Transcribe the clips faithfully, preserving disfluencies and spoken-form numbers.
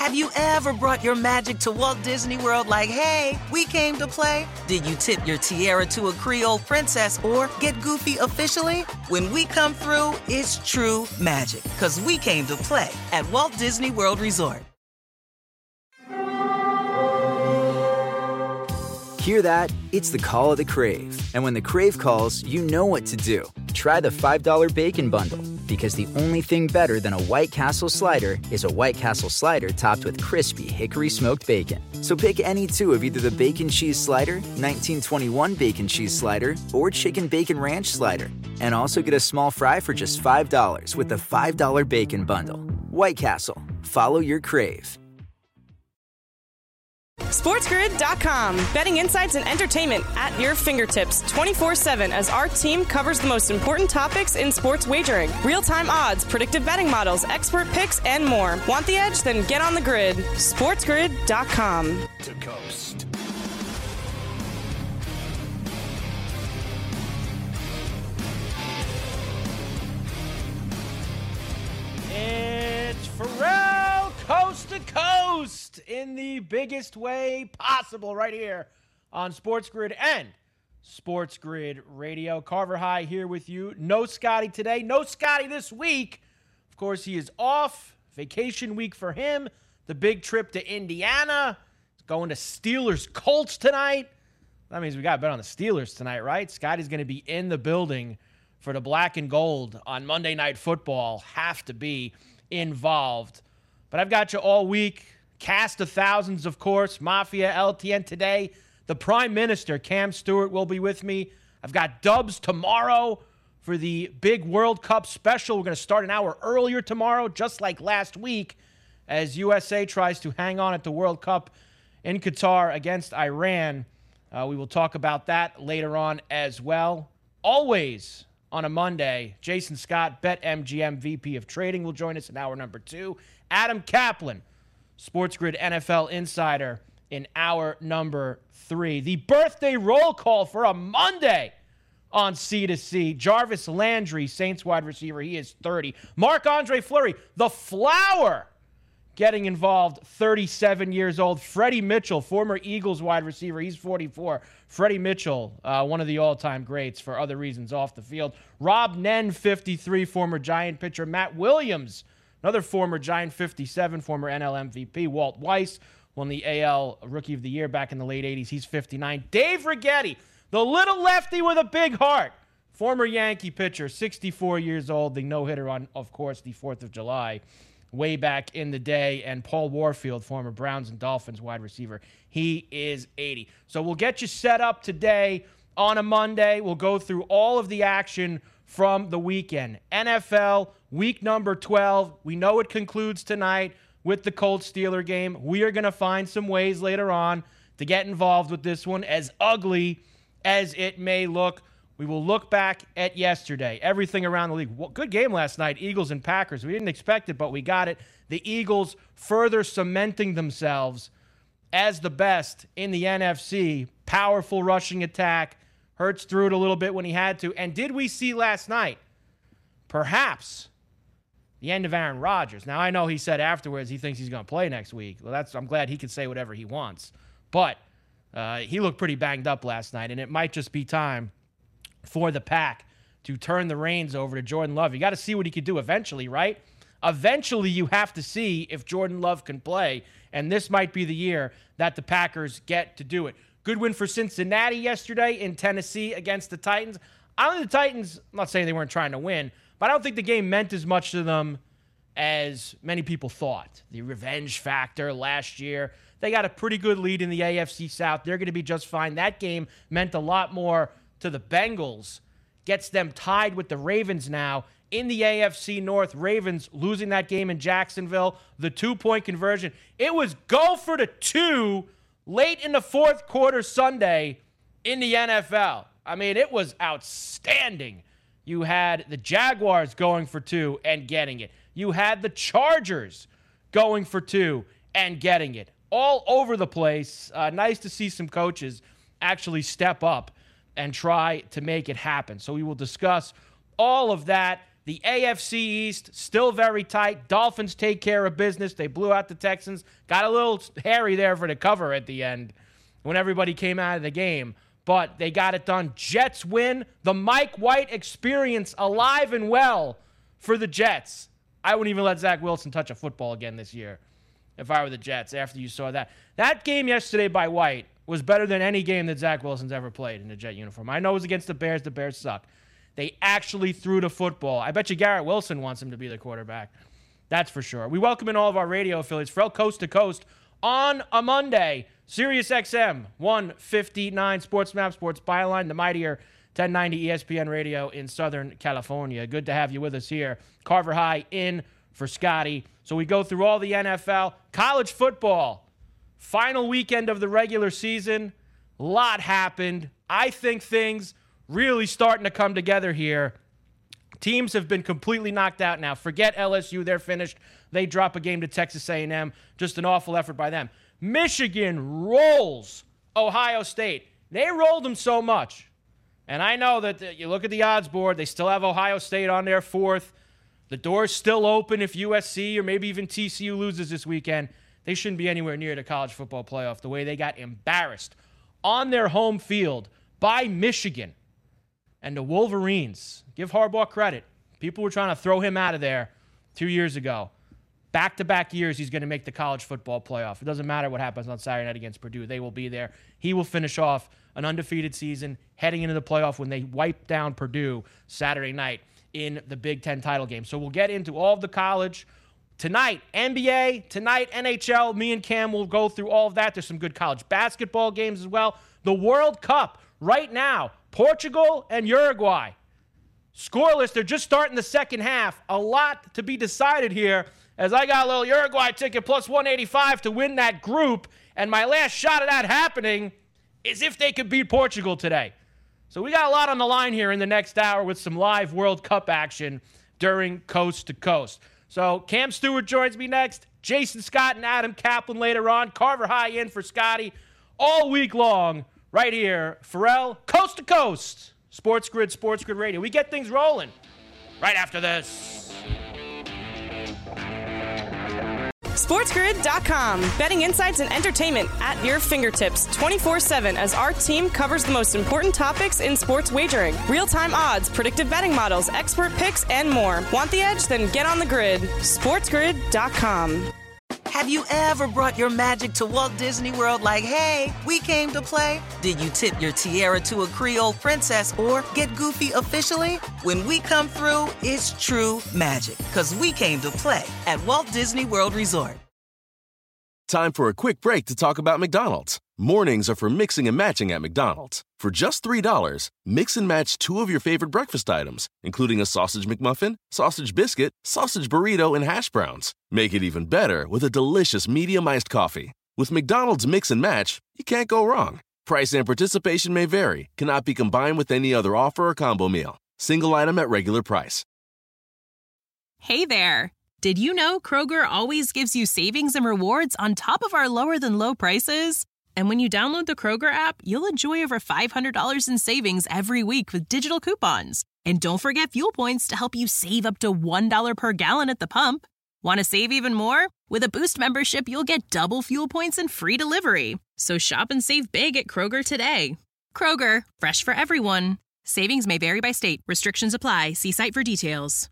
Have you ever brought your magic to Walt Disney World like, hey, we came to play? Did you tip your tiara to a Creole princess or get goofy officially? When we come through, it's true magic, because we came to play at Walt Disney World Resort. Hear that? It's the call of the Crave. And when the Crave calls, you know what to do. Try the five dollar Bacon Bundle, because the only thing better than a White Castle slider is a White Castle slider topped with crispy hickory smoked bacon. So pick any two of either the Bacon Cheese Slider, nineteen twenty-one Bacon Cheese Slider, or Chicken Bacon Ranch Slider. And also get a small fry for just five dollars with the five dollar Bacon Bundle. White Castle. Follow your Crave. SportsGrid dot com. Betting insights and entertainment at your fingertips twenty-four seven as our team covers the most important topics in sports wagering. Real-time odds, predictive betting models, expert picks, and more. Want the edge? Then get on the grid. SportsGrid dot com. To coast. It's Pharrell, coast to coast, in the biggest way possible right here on Sports Grid and Sports Grid Radio. Carver High here with you. No Scotty today. No Scotty this week. Of course, he is off. Vacation week for him. The big trip to Indiana. He's going to Steelers Colts tonight. That means we got to bet on the Steelers tonight, right? Scotty's going to be in the building for the black and gold on Monday Night Football. Have to be involved. But I've got you all week. Cast of thousands, of course. Mafia, L T N today. The Prime Minister, Cam Stewart, will be with me. I've got Dubs tomorrow for the big World Cup special. We're going to start an hour earlier tomorrow, just like last week, as U S A tries to hang on at the World Cup in Qatar against Iran. Uh, we will talk about that later on as well. Always on a Monday, Jason Scott, BetMGM V P of Trading, will join us in hour number two. Adam Kaplan, Sports Grid N F L Insider, in hour number three. The birthday roll call for a Monday on C to C. Jarvis Landry, Saints wide receiver, he is thirty. Marc-Andre Fleury, the Flower, getting involved, thirty-seven years old. Freddie Mitchell, former Eagles wide receiver, he's forty-four. Freddie Mitchell, uh, one of the all-time greats for other reasons off the field. Rob Nen, fifty-three, former Giant pitcher. Matt Williams, another former Giant, fifty-seven, former N L M V P. Walt Weiss won the A L Rookie of the Year back in the late eighties. He's fifty-nine. Dave Righetti, the little lefty with a big heart, former Yankee pitcher, sixty-four years old. The no-hitter on, of course, the fourth of July, way back in the day. And Paul Warfield, former Browns and Dolphins wide receiver, he is eighty. So we'll get you set up today on a Monday. We'll go through all of the action from the weekend. N F L, week number twelve. We know it concludes tonight with the Colts-Steeler game. We are going to find some ways later on to get involved with this one, as ugly as it may look. We will look back at yesterday, everything around the league. Well, good game last night, Eagles and Packers. We didn't expect it, but we got it. The Eagles further cementing themselves as the best in the N F C. Powerful rushing attack. Hurts threw it a little bit when he had to. And did we see last night, perhaps, the end of Aaron Rodgers? Now, I know he said afterwards he thinks he's going to play next week. Well, that's I'm glad he can say whatever he wants. But uh, he looked pretty banged up last night, and it might just be time for the Pack to turn the reins over to Jordan Love. You got to see what he could do eventually, right? Eventually, you have to see if Jordan Love can play, and this might be the year that the Packers get to do it. Good win for Cincinnati yesterday in Tennessee against the Titans. I don't think the Titans, I'm not saying they weren't trying to win, but I don't think the game meant as much to them as many people thought. The revenge factor last year. They got a pretty good lead in the A F C South. They're going to be just fine. That game meant a lot more to the Bengals. Gets them tied with the Ravens now in the A F C North. Ravens losing that game in Jacksonville. The two-point conversion. It was go for the two late in the fourth quarter Sunday in the N F L. I mean, it was outstanding. You had the Jaguars going for two and getting it. You had the Chargers going for two and getting it. All over the place. Uh, nice to see some coaches actually step up and try to make it happen. So we will discuss all of that The A F C East, still very tight. Dolphins take care of business. They blew out the Texans. Got a little hairy there for the cover at the end when everybody came out of the game. But they got it done. Jets win. The Mike White experience alive and well for the Jets. I wouldn't even let Zach Wilson touch a football again this year if I were the Jets after you saw that. That game yesterday by White was better than any game that Zach Wilson's ever played in a Jet uniform. I know it was against the Bears. The Bears suck. They actually threw the football. I bet you Garrett Wilson wants him to be the quarterback. That's for sure. We welcome in all of our radio affiliates for Coast to Coast on a Monday. Sirius X M one fifty-nine, Sports Map, Sports Byline, the mightier ten ninety E S P N Radio in Southern California. Good to have you with us here. Carver High in for Scotty. So we go through all the N F L. College football. Final weekend of the regular season. A lot happened. I think things really starting to come together here. Teams have been completely knocked out now. Forget L S U. They're finished. They drop a game to Texas A and M. Just an awful effort by them. Michigan rolls Ohio State. They rolled them so much. And I know that the, you look at the odds board, they still have Ohio State on their fourth. The door's still open if U S C or maybe even T C U loses this weekend. They shouldn't be anywhere near the college football playoff the way they got embarrassed on their home field by Michigan. And the Wolverines, give Harbaugh credit. People were trying to throw him out of there two years ago. Back-to-back years, he's going to make the college football playoff. It doesn't matter what happens on Saturday night against Purdue. They will be there. He will finish off an undefeated season heading into the playoff when they wipe down Purdue Saturday night in the Big Ten title game. So we'll get into all of the college. Tonight, N B A. Tonight, N H L. Me and Cam will go through all of that. There's some good college basketball games as well. The World Cup right now. Portugal and Uruguay. Scoreless. They're just starting the second half. A lot to be decided here as I got a little Uruguay ticket plus one eighty-five to win that group. And my last shot at that happening is if they could beat Portugal today. So we got a lot on the line here in the next hour with some live World Cup action during Coast to Coast. So Cam Stewart joins me next. Jason Scott and Adam Kaplan later on. Carver High in for Scotty all week long. Right here, Pharrell, Coast to Coast, Sports Grid, Sports Grid Radio. We get things rolling right after this. SportsGrid dot com. Betting insights and entertainment at your fingertips twenty-four seven as our team covers the most important topics in sports wagering. Real-time odds, predictive betting models, expert picks, and more. Want the edge? Then get on the grid. SportsGrid dot com. Have you ever brought your magic to Walt Disney World like, hey, we came to play? Did you tip your tiara to a Creole princess or get goofy officially? When we come through, it's true magic, because we came to play at Walt Disney World Resort. Time for a quick break to talk about McDonald's. Mornings are for mixing and matching at McDonald's. For just three dollars, mix and match two of your favorite breakfast items, including a sausage McMuffin, sausage biscuit, sausage burrito, and hash browns. Make it even better with a delicious medium-iced coffee. With McDonald's Mix and Match, you can't go wrong. Price and participation may vary. Cannot be combined with any other offer or combo meal. Single item at regular price. Hey there. Did you know Kroger always gives you savings and rewards on top of our lower-than-low prices? And when you download the Kroger app, you'll enjoy over five hundred dollars in savings every week with digital coupons. And don't forget fuel points to help you save up to one dollar per gallon at the pump. Want to save even more? With a Boost membership, you'll get double fuel points and free delivery. So shop and save big at Kroger today. Kroger, fresh for everyone. Savings may vary by state. Restrictions apply. See site for details.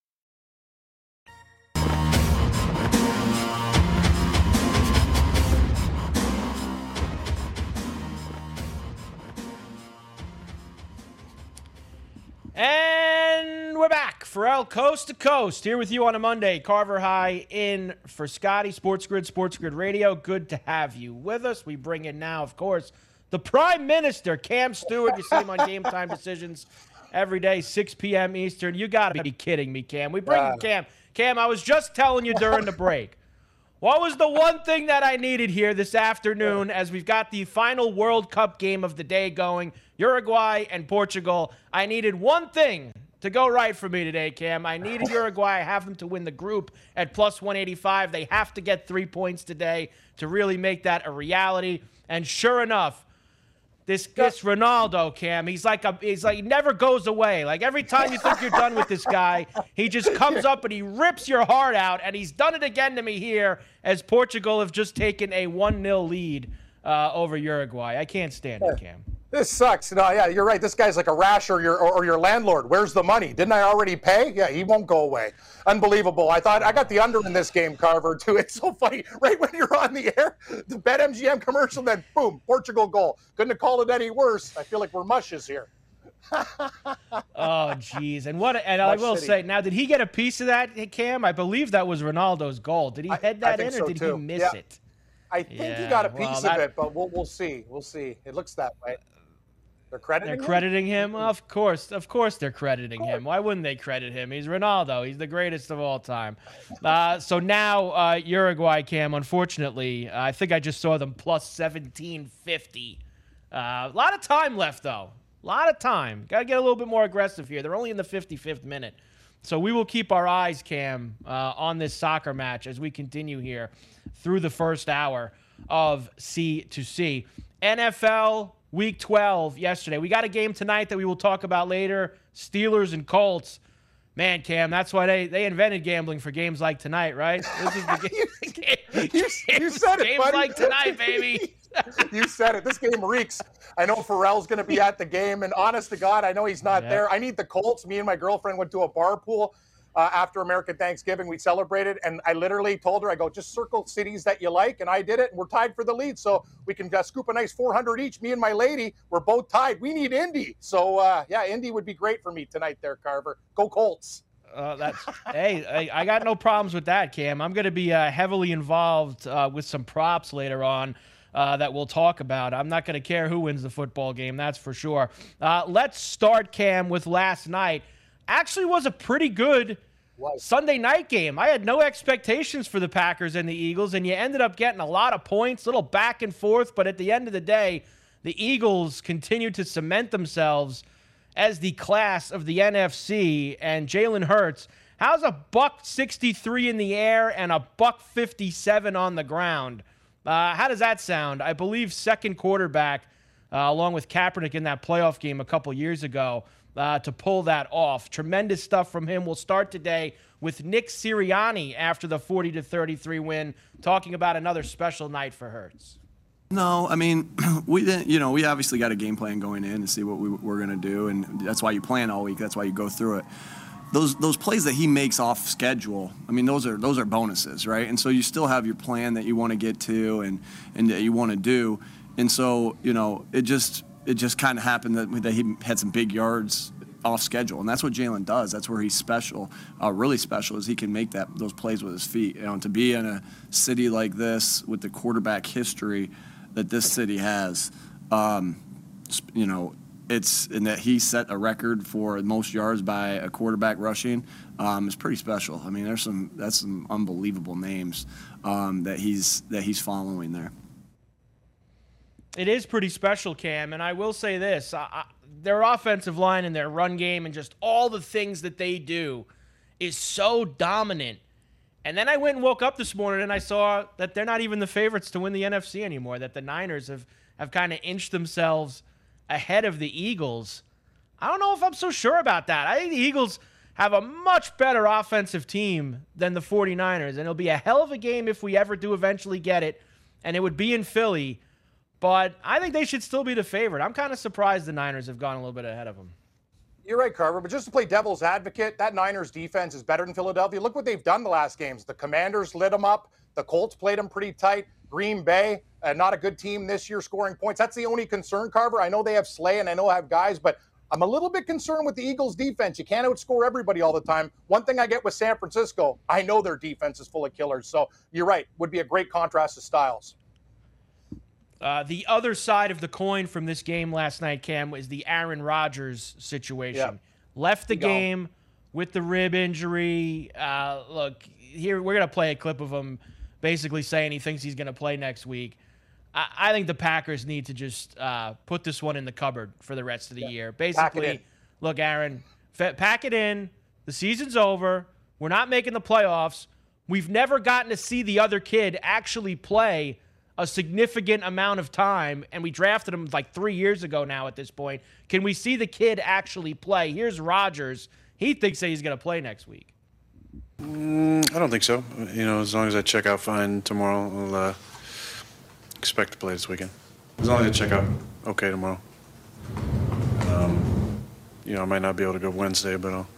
And we're back. Pharrell, Coast to Coast, here with you on a Monday. Carver High in for Scotty. Sports Grid, Sports Grid Radio. Good to have you with us. We bring in now, of course, the Prime Minister, Cam Stewart. You see him on Game Time Decisions every day, six p.m. Eastern. You got to be kidding me, Cam. We bring in Cam. Cam, I was just telling you during the break. What was the one thing that I needed here this afternoon as we've got the final World Cup game of the day going, Uruguay and Portugal? I needed one thing to go right for me today, Cam. I needed Uruguay. I have them to win the group at plus one eighty-five. They have to get three points today to really make that a reality. And sure enough, This this Ronaldo, Cam, he's like a he's like he never goes away. Like every time you think you're done with this guy, he just comes up and he rips your heart out. And he's done it again to me here as Portugal have just taken a one nil lead uh, over Uruguay. I can't stand it, Cam. This sucks. No, yeah, you're right. This guy's like a rash or your or, or your landlord. Where's the money? Didn't I already pay? Yeah, he won't go away. Unbelievable. I thought I got the under in this game, Carver, too. It's so funny. Right when you're on the air, the BetMGM commercial, then boom, Portugal goal. Couldn't have called it any worse. I feel like we're mushes here. Oh, geez. And what? And I will say, now, did he get a piece of that, Cam? I believe that was Ronaldo's goal. Did he head that I, I in, or so did too. he miss yeah. it? I think yeah, he got a piece well, of that, it, but we'll we'll see. We'll see. It looks that way. They're crediting They're him? crediting him? Of course. Of course they're crediting him. Why wouldn't they credit him? He's Ronaldo. He's the greatest of all time. Uh, so now uh, Uruguay, Cam, unfortunately, uh, I think I just saw them plus seventeen fifty. Uh, a lot of time left, though. A lot of time. Got to get a little bit more aggressive here. They're only in the fifty-fifth minute. So we will keep our eyes, Cam, uh, on this soccer match as we continue here through the first hour of C to C. N F L Week twelve yesterday. We got a game tonight that we will talk about later. Steelers and Colts. Man, Cam, that's why they, they invented gambling for games like tonight, right? This is the game. you, you said it, games buddy. like tonight, baby. You said it. This game reeks. I know Pharrell's going to be at the game, and honest to God, I know he's not yeah. there. I need the Colts. Me and my girlfriend went to a bar pool uh, after American Thanksgiving. We celebrated, and I literally told her, I go, just circle cities that you like, and I did it, and we're tied for the lead, so we can uh, scoop a nice four hundred each. Me and my lady, we're both tied. We need Indy. So, uh, yeah, Indy would be great for me tonight there, Carver. Go Colts. Uh, that's hey, I, I got no problems with that, Cam. I'm going to be uh, heavily involved uh, with some props later on uh, that we'll talk about. I'm not going to care who wins the football game, that's for sure. Uh, let's start, Cam, with last night. Actually was a pretty good Sunday night game. I had no expectations for the Packers and the Eagles, and you ended up getting a lot of points, a little back and forth, but at the end of the day, the Eagles continued to cement themselves as the class of the N F C, and Jalen Hurts, how's a buck sixty-three in the air and a buck fifty-seven on the ground? Uh, how does that sound? I believe second quarterback, uh, along with Kaepernick in that playoff game a couple years ago, uh, to pull that off. Tremendous stuff from him. We'll start today with Nick Sirianni after the forty to thirty-three win, talking about another special night for Hurts. No, I mean, we didn't, you know, we obviously got a game plan going in to see what we, we're going to do, and that's why you plan all week. That's why you go through it. Those those plays that he makes off schedule, I mean, those are those are bonuses, right? And so you still have your plan that you want to get to and, and that you want to do. And so, you know, it just it just kind of happened that, that he had some big yards off schedule, and that's what Jalen does. That's where he's special, uh, really special, is he can make that those plays with his feet. You know, to be in a city like this with the quarterback history that this city has, um, you know, it's in that he set a record for most yards by a quarterback rushing. Um, is pretty special. I mean, there's some that's some unbelievable names um, that he's that he's following there. It is pretty special, Cam, and I will say this: I, I, their offensive line and their run game and just all the things that they do is so dominant. And then I went and woke up this morning and I saw that they're not even the favorites to win the N F C anymore, that the Niners have, have kind of inched themselves ahead of the Eagles. I don't know if I'm so sure about that. I think the Eagles have a much better offensive team than the 49ers, and it'll be a hell of a game if we ever do eventually get it, and it would be in Philly. But I think they should still be the favorite. I'm kind of surprised the Niners have gone a little bit ahead of them. You're right, Carver, but just to play devil's advocate, that Niners defense is better than Philadelphia. Look what they've done the last games. The Commanders lit them up. The Colts played them pretty tight. Green Bay, uh, not a good team this year scoring points. That's the only concern, Carver. I know they have Slay and I know I have guys, but I'm a little bit concerned with the Eagles' defense. You can't outscore everybody all the time. One thing I get with San Francisco, I know their defense is full of killers. So you're right, would be a great contrast to styles. Uh, the other side of the coin from this game last night, Cam, was the Aaron Rodgers situation. Yeah. Left the game with the rib injury. Uh, look, here we're going to play a clip of him basically saying he thinks he's going to play next week. I, I think the Packers need to just uh, put this one in the cupboard for the rest of the yeah. year. Basically, look, Aaron, f- pack it in. The season's over. We're not making the playoffs. We've never gotten to see the other kid actually play a significant amount of time, and we drafted him like three years ago now at this point. Can we see the kid actually play? Here's Rodgers. He thinks that he's going to play next week. Mm, I don't think so. You know, as long as I check out fine tomorrow, I'll uh, expect to play this weekend. As long as I check out okay tomorrow. Um, you know, I might not be able to go Wednesday, but I'll,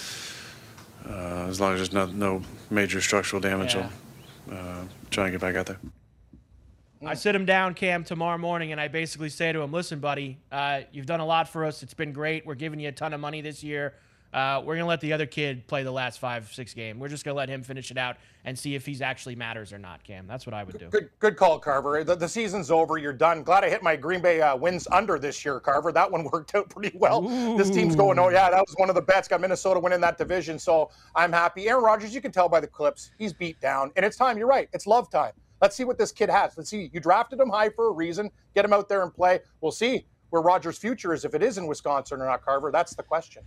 uh, as long as there's no, no major structural damage, Yeah. I'll uh, try and get back out there. I sit him down, Cam, tomorrow morning, and I basically say to him, listen, buddy, uh, you've done a lot for us. It's been great. We're giving you a ton of money this year. Uh, we're going to let the other kid play the last five, six games. We're just going to let him finish it out and see if he's actually matters or not, Cam. That's what I would do. Good good call, Carver. The, the season's over. You're done. Glad I hit my Green Bay uh, wins under this year, Carver. That one worked out pretty well. Ooh. This team's going, oh, yeah, that was one of the bets. Got Minnesota winning that division, so I'm happy. Aaron Rodgers, you can tell by the clips, he's beat down. And it's time. You're right. It's love time. Let's see what this kid has. Let's see. You drafted him high for a reason. Get him out there and play. We'll see where Rodgers' future is, if it is in Wisconsin or not, Carver. That's the question.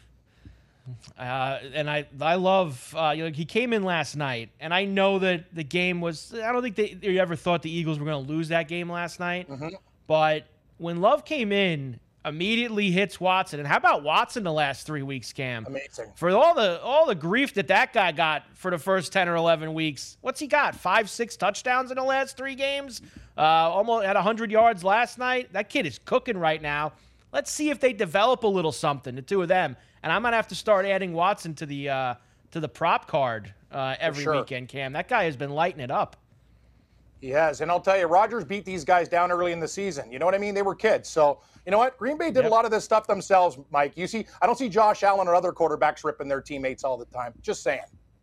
Uh, and I, I love. Uh, you know, he came in last night, and I know that the game was. I don't think they, they ever thought the Eagles were going to lose that game last night. Mm-hmm. But when Love came in, immediately hits Watson. And how about Watson the last three weeks, Cam? Amazing. For all the all the grief that that guy got for the first ten or eleven weeks, what's he got? Five, six touchdowns in the last three games. Uh, almost had one hundred yards last night. That kid is cooking right now. Let's see if they develop a little something, the two of them. And I might have to start adding Watson to the uh, to the prop card uh, every sure. weekend, Cam. That guy has been lighting it up. He has. And I'll tell you, Rodgers beat these guys down early in the season. You know what I mean? They were kids. So, you know what? Green Bay did Yep. a lot of this stuff themselves, Mike. You see, I don't see Josh Allen or other quarterbacks ripping their teammates all the time. Just saying.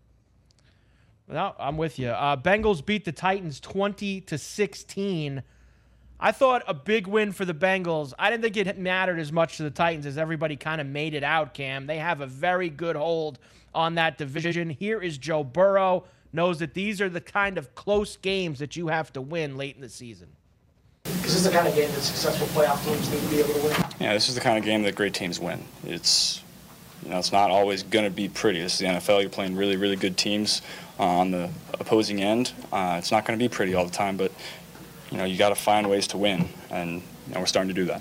No, I'm with you. Uh, Bengals beat the Titans twenty to sixteen. I thought a big win for the Bengals. I didn't think it mattered as much to the Titans as everybody kind of made it out, Cam. They have a very good hold on that division. Here is Joe Burrow, knows that these are the kind of close games that you have to win late in the season. This is the kind of game that successful playoff teams need to be able to win. Yeah, this is the kind of game that great teams win. It's, you know, it's not always going to be pretty. This is the N F L. You're playing really, really good teams uh, on the opposing end. Uh, it's not going to be pretty all the time, but you know, you got to find ways to win, and you know, we're starting to do that.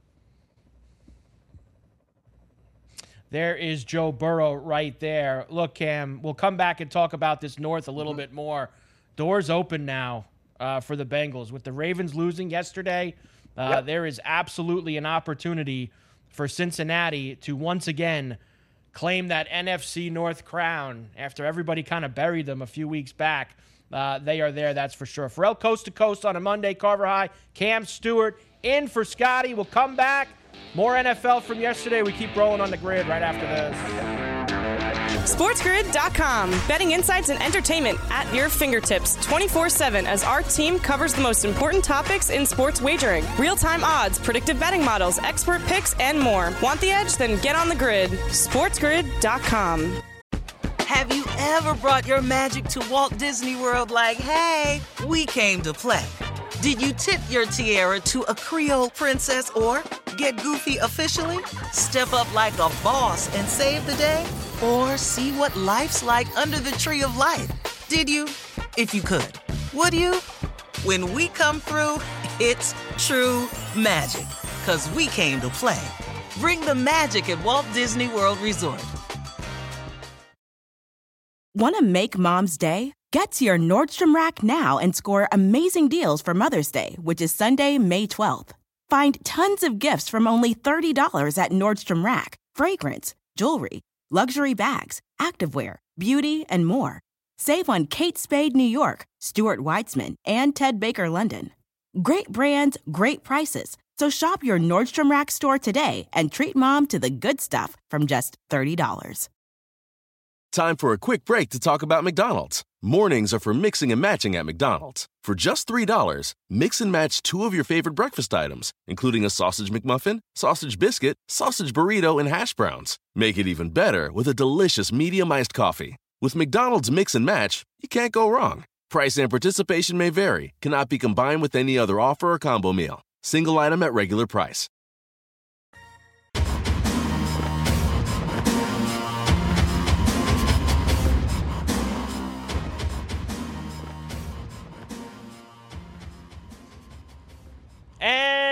There is Joe Burrow right there. Look, Cam, we'll come back and talk about this North a little Mm-hmm. bit more. Doors open now uh, for the Bengals. With the Ravens losing yesterday, uh, Yep. there is absolutely an opportunity for Cincinnati to once again claim that N F C North crown after everybody kind of buried them a few weeks back. Uh, they are there, that's for sure. Pharrell Coast to Coast on a Monday, Carver High. Cam Stewart in for Scotty. We'll come back. More N F L from yesterday. We keep rolling on the grid right after this. sports grid dot com. Betting insights and entertainment at your fingertips twenty-four seven as our team covers the most important topics in sports wagering. Real-time odds, predictive betting models, expert picks, and more. Want the edge? Then get on the grid. sports grid dot com. Have you ever brought your magic to Walt Disney World like, hey, we came to play? Did you tip your tiara to a Creole princess or get goofy officially? Step up like a boss and save the day? Or see what life's like under the tree of life? Did you? If you could. Would you? When we come through, it's true magic. 'Cause we came to play. Bring the magic at Walt Disney World Resort. Want to make Mom's day? Get to your Nordstrom Rack now and score amazing deals for Mother's Day, which is Sunday, May twelfth. Find tons of gifts from only thirty dollars at Nordstrom Rack. Fragrance, jewelry, luxury bags, activewear, beauty, and more. Save on Kate Spade New York, Stuart Weitzman, and Ted Baker London. Great brands, great prices. So shop your Nordstrom Rack store today and treat Mom to the good stuff from just thirty dollars. Time for a quick break to talk about McDonald's. Mornings are for mixing and matching at McDonald's. For just three dollars, mix and match two of your favorite breakfast items, including a sausage McMuffin, sausage biscuit, sausage burrito, and hash browns. Make it even better with a delicious medium iced coffee. With McDonald's Mix and Match, you can't go wrong. Price and participation may vary, cannot be combined with any other offer or combo meal. Single item at regular price.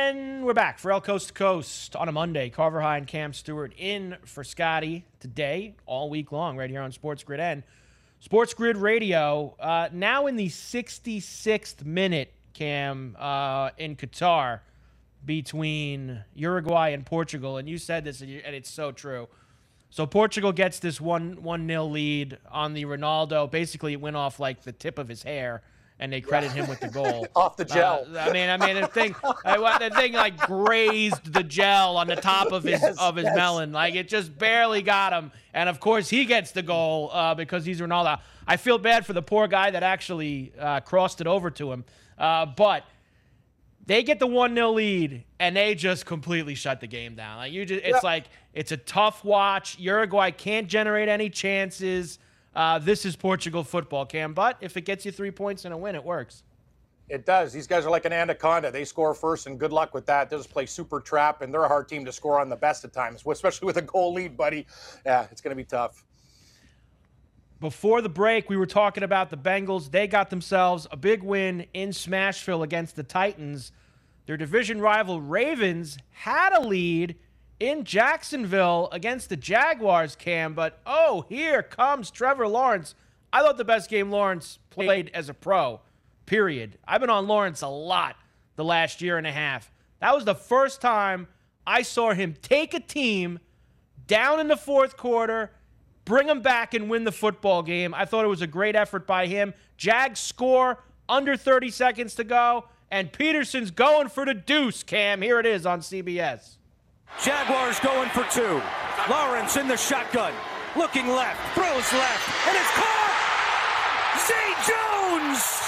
And we're back for El Coast to Coast on a Monday. Carver High and Cam Stewart in for Scotty today, all week long, right here on Sports Grid and Sports Grid Radio. Uh, now in the sixty-sixth minute, Cam, uh, in Qatar between Uruguay and Portugal. And you said this, and it's so true. So Portugal gets this one one nil lead on the Ronaldo. Basically, it went off like the tip of his hair, and they credit him with the goal. Off the gel. Uh, I mean, I mean, the thing, the thing like grazed the gel on the top of his Yes, of his yes. melon. Like it just barely got him. And of course, he gets the goal uh, because he's Ronaldo. I feel bad for the poor guy that actually uh, crossed it over to him. Uh, but they get the one nil lead, and they just completely shut the game down. Like you just, it's Yep. like it's a tough watch. Uruguay can't generate any chances. Uh, this is Portugal football, Cam. But if it gets you three points and a win, it works. It does. These guys are like an anaconda. They score first, and good luck with that. They'll just play super trap, and they're a hard team to score on the best of times, especially with a goal lead, buddy. Yeah, it's going to be tough. Before the break, we were talking about the Bengals. They got themselves a big win in Smashville against the Titans. Their division rival Ravens had a lead in Jacksonville against the Jaguars, Cam. But, oh, here comes Trevor Lawrence. I thought the best game Lawrence played as a pro, period. I've been on Lawrence a lot the last year and a half. That was the first time I saw him take a team down in the fourth quarter, bring them back and win the football game. I thought it was a great effort by him. Jags score, under thirty seconds to go, and Peterson's going for the deuce, Cam. Here it is on C B S. Jaguars going for two. Lawrence in the shotgun. Looking left. Throws left. And it's caught! Zay Jones!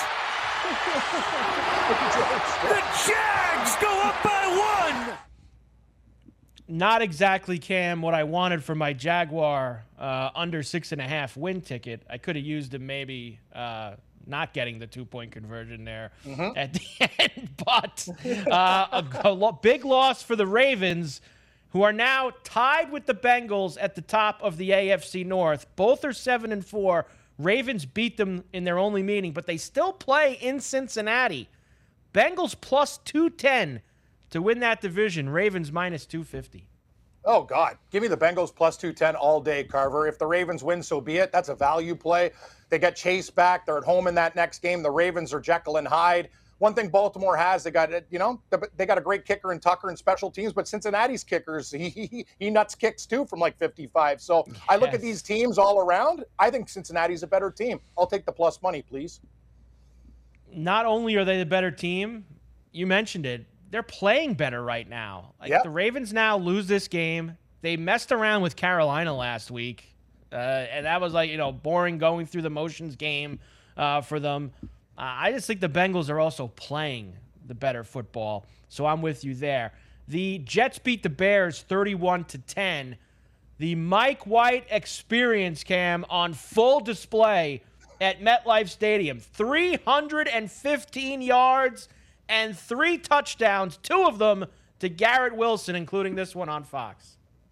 The Jags go up by one! Not exactly, Cam, what I wanted for my Jaguar uh, under six and a half win ticket. I could have used him maybe uh, not getting the two-point conversion there Mhm. at the end. But uh, a, a lo- big loss for the Ravens, who are now tied with the Bengals at the top of the A F C North. Both are seven and four. Ravens beat them in their only meeting, but they still play in Cincinnati. Bengals plus two ten to win that division. Ravens minus two fifty. Oh, God. Give me the Bengals plus two ten all day, Carver. If the Ravens win, so be it. That's a value play. They get Chase back. They're at home in that next game. The Ravens are Jekyll and Hyde. One thing Baltimore has, they got, you know, they got a great kicker in Tucker and special teams, but Cincinnati's kickers, he he, he nuts kicks too from like fifty-five. So yes. I look at these teams all around. I think Cincinnati's a better team. I'll take the plus money, please. Not only are they the better team, you mentioned it, they're playing better right now. Like Yep. the Ravens now lose this game. They messed around with Carolina last week, uh, and that was like, you know, boring going through the motions game uh, for them. Uh, I just think the Bengals are also playing the better football, so I'm with you there. The Jets beat the Bears thirty-one to ten. The Mike White experience, Cam, on full display at MetLife Stadium. three hundred fifteen yards and three touchdowns, two of them to Garrett Wilson, including this one on Fox.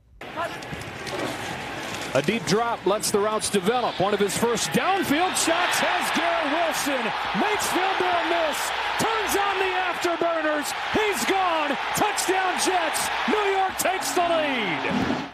A deep drop lets the routes develop. One of his first downfield shots has Garrett Wilson. Makes field goal miss. Turns on the afterburners. He's gone. Touchdown Jets. New York takes the lead.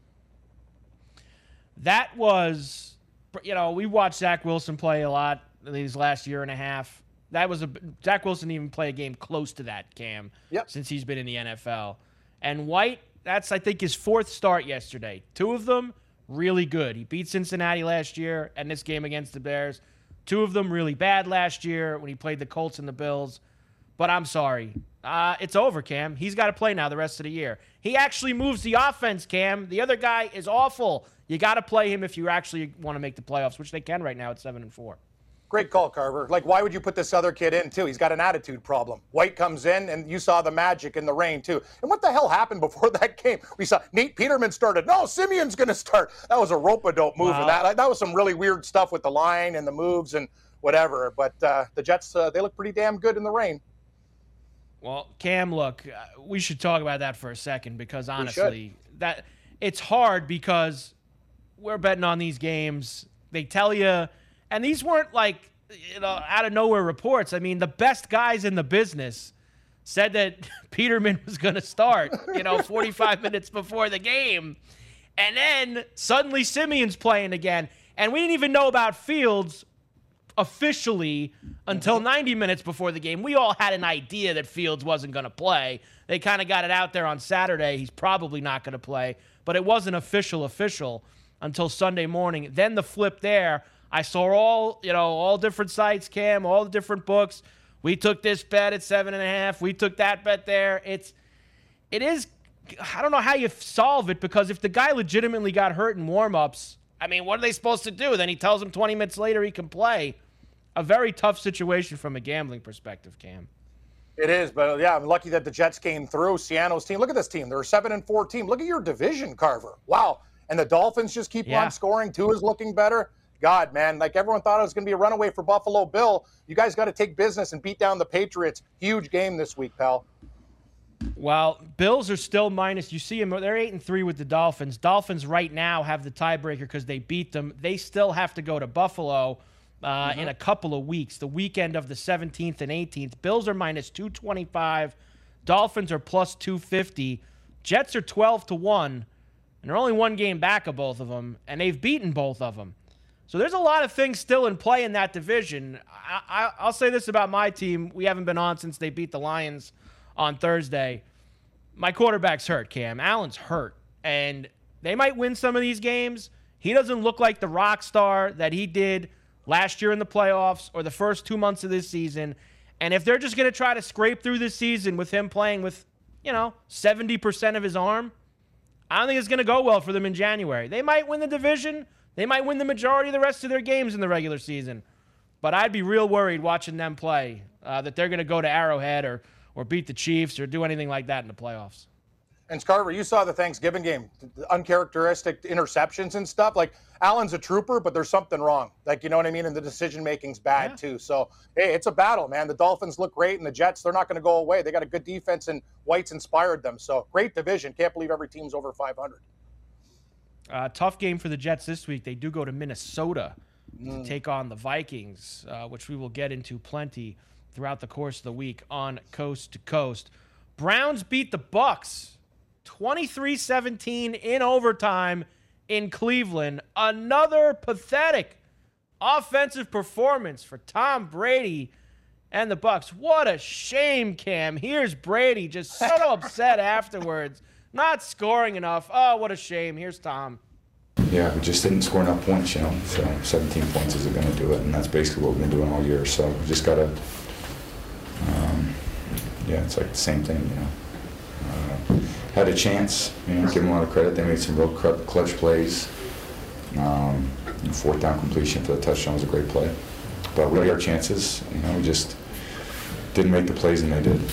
That was, you know, we watched Zach Wilson play a lot in these last year and a half. That was a Zach Wilson didn't even play a game close to that, Cam, yep. since he's been in the N F L. And White, that's, I think, his fourth start yesterday. Two of them, really good. He beat Cincinnati last year and this game against the Bears. Two of them really bad last year when he played the Colts and the Bills. But I'm sorry. Uh, it's over, Cam. He's got to play now the rest of the year. He actually moves the offense, Cam. The other guy is awful. You got to play him if you actually want to make the playoffs, which they can right now at seven and four. Great call, Carver. Like, why would you put this other kid in, too? He's got an attitude problem. White comes in, and you saw the magic in the rain, too. And what the hell happened before that game? We saw Nate Peterman started. No, Simeon's going to start. That was a rope-a-dope move. Wow. And that, that was some really weird stuff with the line and the moves and whatever. But uh, the Jets, uh, they look pretty damn good in the rain. Well, Cam, look, uh, we should talk about that for a second because, honestly, that it's hard because we're betting on these games. They tell you – and these weren't like, you know, out of nowhere reports. I mean, the best guys in the business said that Peterman was going to start, you know, forty-five minutes before the game. And then suddenly Simeon's playing again. And we didn't even know about Fields officially until ninety minutes before the game. We all had an idea that Fields wasn't going to play. They kind of got it out there on Saturday. He's probably not going to play. But it wasn't official official until Sunday morning. Then the flip there, I saw all, you know, all different sites, Cam, all the different books. We took this bet at seven and a half. We took that bet there. It's, it is, I don't know how you solve it, because if the guy legitimately got hurt in warmups, I mean, what are they supposed to do? Then he tells him twenty minutes later he can play. A very tough situation from a gambling perspective, Cam. It is, but yeah, I'm lucky that the Jets came through. Siano's team, look at this team. They're a seven and four team. Look at your division, Carver. Wow. And the Dolphins just keep yeah. on scoring. Tua's looking better. God, man, like everyone thought it was going to be a runaway for Buffalo Bill. You guys got to take business and beat down the Patriots. Huge game this week, pal. Well, Bills are still minus. You see them, they're eight and three with the Dolphins. Dolphins right now have the tiebreaker because they beat them. They still have to go to Buffalo uh, mm-hmm. in a couple of weeks, the weekend of the seventeenth and eighteenth. Bills are minus two twenty-five. Dolphins are plus two fifty. Jets are twelve to one, and they're only one game back of both of them, and they've beaten both of them. So there's a lot of things still in play in that division. I, I, I'll say this about my team. We haven't been on since they beat the Lions on Thursday. My quarterback's hurt, Cam. Allen's hurt. And they might win some of these games. He doesn't look like the rock star that he did last year in the playoffs or the first two months of this season. And if they're just going to try to scrape through this season with him playing with, you know, seventy percent of his arm, I don't think it's going to go well for them in January. They might win the division. They might win the majority of the rest of their games in the regular season. But I'd be real worried watching them play uh, that they're going to go to Arrowhead or or beat the Chiefs or do anything like that in the playoffs. And Carver, you saw the Thanksgiving game, the uncharacteristic interceptions and stuff. Like, Allen's a trooper, but there's something wrong. Like, you know what I mean? And the decision-making's bad, yeah. too. So, hey, it's a battle, man. The Dolphins look great, and the Jets, they're not going to go away. They got a good defense, and White's inspired them. So, great division. Can't believe every team's over five hundred. Uh, tough game for the Jets this week. They do go to Minnesota mm. to take on the Vikings, uh, which we will get into plenty throughout the course of the week on Coast to Coast. Browns beat the Bucks twenty-three seventeen in overtime in Cleveland. Another pathetic offensive performance for Tom Brady and the Bucks. What a shame, Cam. Here's Brady just so upset afterwards, not scoring enough. Oh, what a shame. Here's Tom. Yeah, we just didn't score enough points, you know. So seventeen points isn't going to do it, and that's basically what we've been doing all year. So we just got to, um, yeah, it's like the same thing, you know. Uh, had a chance, you know, give them a lot of credit. They made some real clutch plays. Um, fourth down completion for the touchdown was a great play. But we had our chances, you know, we just didn't make the plays, and they did.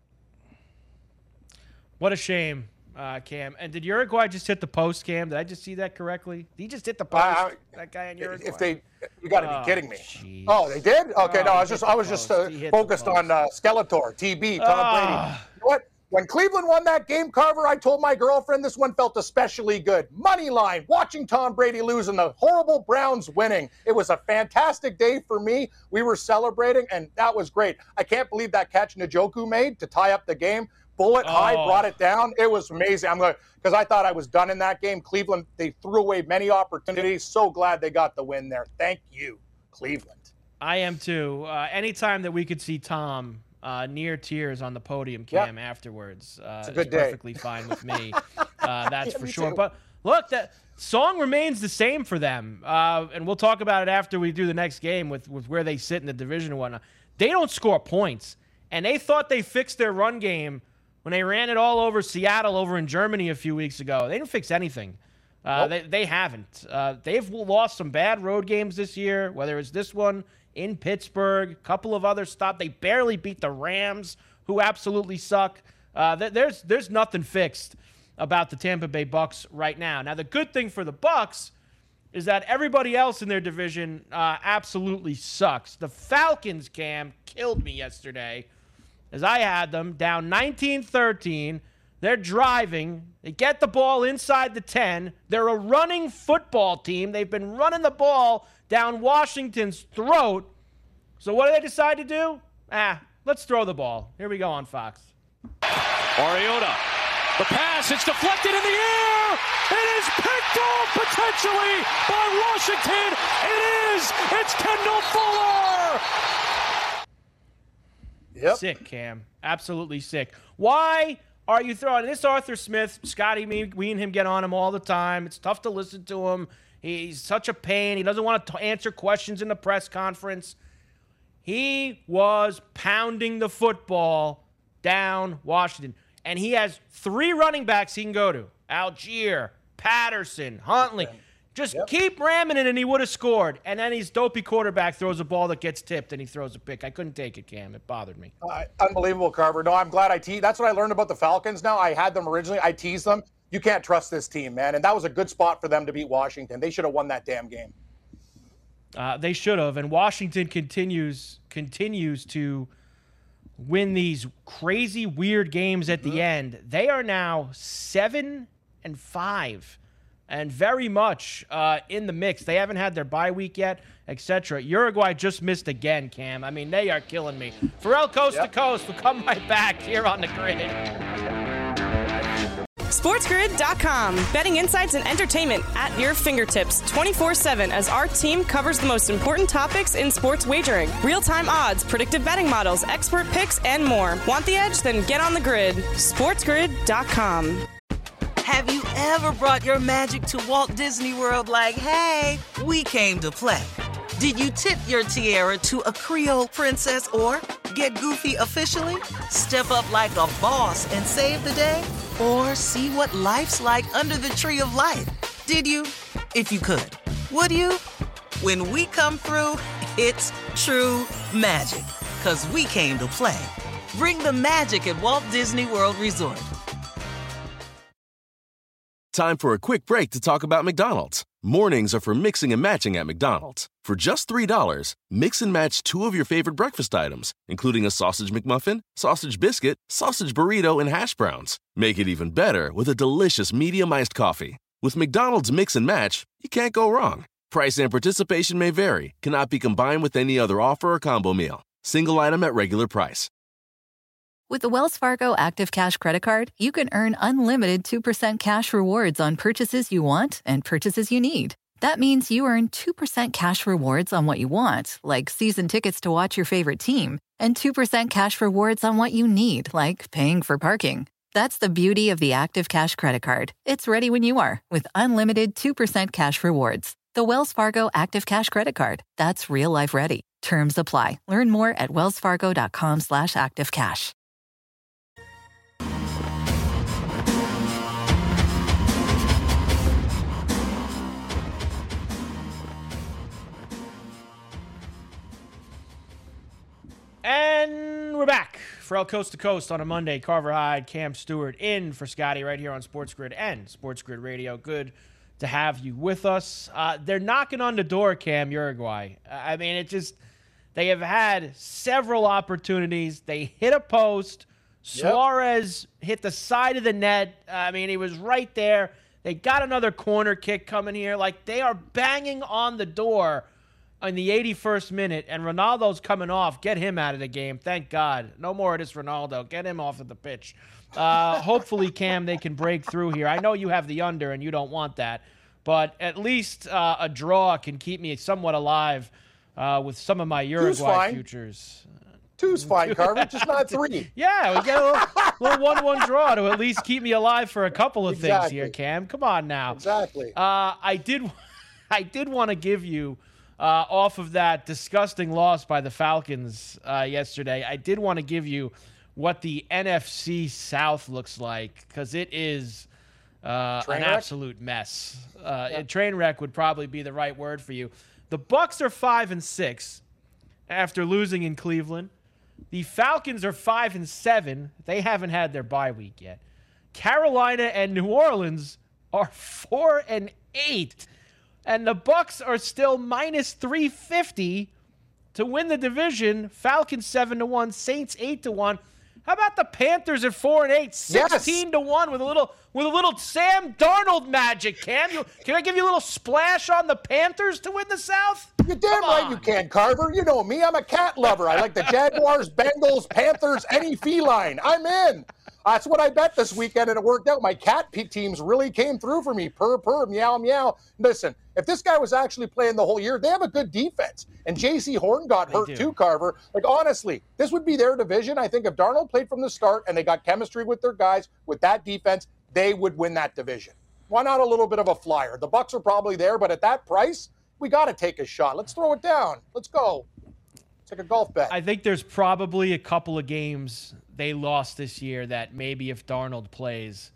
What a shame, uh, Cam. And did Uruguay just hit the post, Cam? Did I just see that correctly? Did he just hit the post? Uh, that guy in Uruguay. If they, you got to oh, be kidding me. Geez. Oh, they did? Okay, oh, no, I was just, I was just uh, focused on uh, Skeletor, T B, Tom oh. Brady. You know what? When Cleveland won that game, Carver, I told my girlfriend this one felt especially good. Money line, watching Tom Brady lose and the horrible Browns winning. It was a fantastic day for me. We were celebrating, and that was great. I can't believe that catch Njoku made to tie up the game. Bullet high, oh. brought it down. It was amazing. I'm going because I thought I was done in that game. Cleveland, they threw away many opportunities. So glad they got the win there. Thank you, Cleveland. I am too. Uh, anytime that we could see Tom Uh, near tears on the podium, Cam, yep. afterwards. Uh, it's a good is day. Perfectly fine with me. Uh, that's yeah, for me sure. Too. But look, that song remains the same for them. Uh, and we'll talk about it after we do the next game with, with where they sit in the division and whatnot. They don't score points. And they thought they fixed their run game when they ran it all over Seattle over in Germany a few weeks ago. They didn't fix anything. Uh, nope. they, they haven't. Uh, they've lost some bad road games this year, whether it's this one in Pittsburgh, a couple of other stops. They barely beat the Rams, who absolutely suck. Uh, there's there's nothing fixed about the Tampa Bay Bucks right now. Now, the good thing for the Bucks is that everybody else in their division uh, absolutely sucks. The Falcons, Cam, killed me yesterday as I had them down nineteen thirteen. They're driving. They get the ball inside the ten. They're a running football team. They've been running the ball down Washington's throat. So what do they decide to do? Ah, let's throw the ball. Here we go on Fox. Mariota. The pass, it's deflected in the air. It is picked off potentially by Washington. It is. It's Kendall Fuller. Yep. Sick, Cam. Absolutely sick. Why are you throwing this Arthur Smith? Scotty, me, we and him get on him all the time. It's tough to listen to him. He's such a pain. He doesn't want to answer questions in the press conference. He was pounding the football down Washington. And he has three running backs he can go to. Algier, Patterson, Huntley. Just yep. keep ramming it and he would have scored. And then his dopey quarterback throws a ball that gets tipped and he throws a pick. I couldn't take it, Cam. It bothered me. Uh, unbelievable, Carver. No, I'm glad I teased. That's what I learned about the Falcons now. I had them originally. I teased them. You can't trust this team, man. And that was a good spot for them to beat Washington. They should have won that damn game. Uh, they should have. And Washington continues continues to win these crazy, weird games at the mm-hmm. end. They are now seven and five, and very much uh, in the mix. They haven't had their bye week yet, et cetera. Uruguay just missed again, Cam. I mean, they are killing me. Pharrell Coast yep. to Coast will come right back here on the Grid. SportsGrid dot com. Betting insights and entertainment at your fingertips twenty-four seven as our team covers the most important topics in sports wagering. Real-time odds, predictive betting models, expert picks, and more. Want the edge? Then get on the grid. SportsGrid dot com. Have you ever brought your magic to Walt Disney World like, hey, we came to play? Did you tip your tiara to a Creole princess or get goofy officially? Step up like a boss and save the day? Or see what life's like under the tree of life? Did you? If you could. Would you? When we come through, it's true magic. 'Cause we came to play. Bring the magic at Walt Disney World Resort. Time for a quick break to talk about McDonald's. Mornings are for mixing and matching at McDonald's. For just three dollars, mix and match two of your favorite breakfast items, including a sausage McMuffin, sausage biscuit, sausage burrito, and hash browns. Make it even better with a delicious medium iced coffee. With McDonald's Mix and Match, you can't go wrong. Price and participation may vary, cannot be combined with any other offer or combo meal. Single item at regular price. With the Wells Fargo Active Cash Credit Card, you can earn unlimited two percent cash rewards on purchases you want and purchases you need. That means you earn two percent cash rewards on what you want, like season tickets to watch your favorite team, and two percent cash rewards on what you need, like paying for parking. That's the beauty of the Active Cash Credit Card. It's ready when you are, with unlimited two percent cash rewards. The Wells Fargo Active Cash Credit Card. That's real life ready. Terms apply. Learn more at wellsfargo.com slash activecash. And we're back. Pharrell Coast to Coast on a Monday. Carver Hyde, Cam Stewart in for Scotty right here on Sports Grid and Sports Grid Radio. Good to have you with us. Uh, they're knocking on the door, Cam, Uruguay. I mean, it just, they have had several opportunities. They hit a post. Suarez yep. hit the side of the net. I mean, he was right there. They got another corner kick coming here. Like, they are banging on the door in the eighty-first minute, and Ronaldo's coming off. Get him out of the game. Thank God. No more of this Ronaldo. Get him off of the pitch. Uh, hopefully, Cam, they can break through here. I know you have the under, and you don't want that, but at least uh, a draw can keep me somewhat alive uh, with some of my Uruguay futures. Two's fine, Carver. Just not three. Yeah, we get a little, little one-one draw to at least keep me alive for a couple of exactly. things here, Cam. Come on now. Exactly. Uh, I did, I did want to give you. Uh, off of that disgusting loss by the Falcons uh, yesterday, I did want to give you what the N F C South looks like, because it is uh, an wreck? absolute mess. Uh, yeah. A train wreck would probably be the right word for you. The Bucs are five and six after losing in Cleveland. The Falcons are five and seven. They haven't had their bye week yet. Carolina and New Orleans are four and eight. And the Bucs are still minus three fifty to win the division. Falcons seven to one, Saints eight to one. How about the Panthers at four and eight, sixteen yes. to one with a little with a little Sam Darnold magic, Cam. You, can I give you a little splash on the Panthers to win the South? You're damn Come right on. you can, Carver. You know me. I'm a cat lover. I like the Jaguars, Bengals, Panthers, any feline. I'm in. That's what I bet this weekend, and it worked out. My cat pe- teams really came through for me. Purr, purr, meow, meow. Listen, if this guy was actually playing the whole year, they have a good defense. And J C Horn got They hurt do. too, Carver. Like, honestly, this would be their division. I think if Darnold played from the start and they got chemistry with their guys, with that defense, they would win that division. Why not a little bit of a flyer? The Bucs are probably there, but at that price, we got to take a shot. Let's throw it down. Let's go. It's like a golf bet. I think there's probably a couple of games they lost this year that maybe if Darnold plays,